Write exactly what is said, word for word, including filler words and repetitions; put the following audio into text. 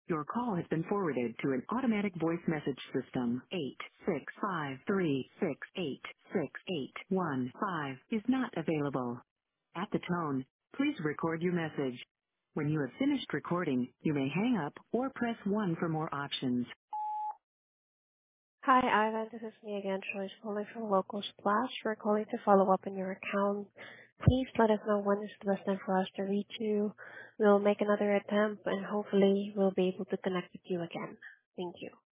Your call has been forwarded to an automatic voice message system. Eight six five three six eight six eight one five is not available. At the tone, please record your message. When you have finished recording, you may hang up or press one for more options. Hi, Ivan. This is me again, Joyce, calling from Local Splash. We're calling to follow up on your account. Please let us know when is the best time for us to reach you. We'll make another attempt, and hopefully we'll be able to connect with you again. Thank you.